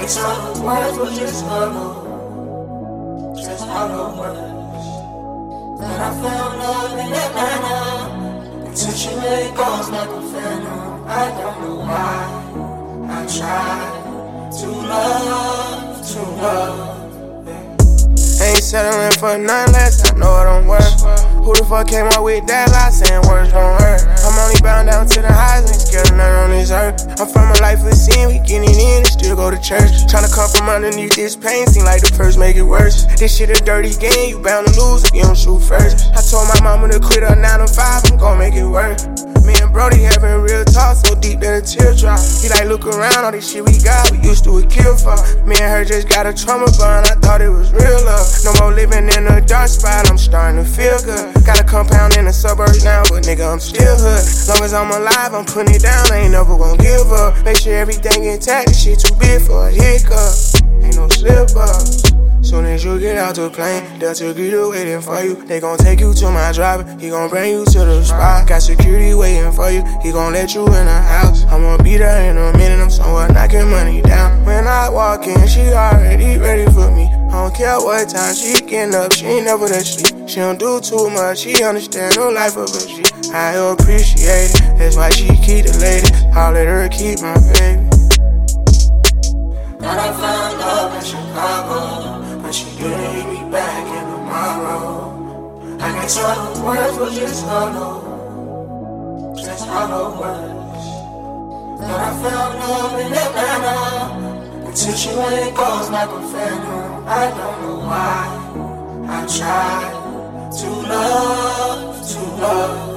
can't tell the words, but just hollow. Just hollow words. That I found love in Atlanta. Until she made calls like a phantom. I don't know why. I tried to love. Ain't settling for none less, I know it don't work. Who the fuck came up with that lie saying words don't hurt? I'm only bound down to the highs, ain't scared of nothing on this earth. I'm from a life of sin, we getting in and still go to church. Tryna come from underneath this pain, seem like the purse make it worse. This shit a dirty game, you bound to lose if you don't shoot first. I told my mama to quit her 9 to 5, I'm gon' make it work. Me and Brody having real talk so deep that a tear drop. He like, look around, all this shit we got, we used to a kill for. Me and her just got a trauma bond, I thought it was real love. No more living in a dark spot, I'm starting to feel good. Got a compound in the suburbs now, but nigga, I'm still hood. Long as I'm alive, I'm putting it down, I ain't never gon' give up. Make sure everything intact, this shit too big for a hiccup. Ain't no slip up. Soon as you get out the plane, Delta Greeter waiting for you. They gon' take you to my driver, he gon' bring you to the spot. Got security waiting for you, he gon' let you in the house. I'ma be there in a minute, I'm somewhere knocking money down. When I walk in, she already ready for me. I don't care what time she getting up, she ain't never that sleep. She don't do too much, she understand no life of a G. I appreciate it, that's why she keep the lady. I'll let her keep my baby. Thought I found love in Chicago, but she didn't hit me back in tomorrow. I can't tell the words, but just hollow words. Thought I found love in Atlanta, until she made calls like a phantom. I don't know why. I tried to love.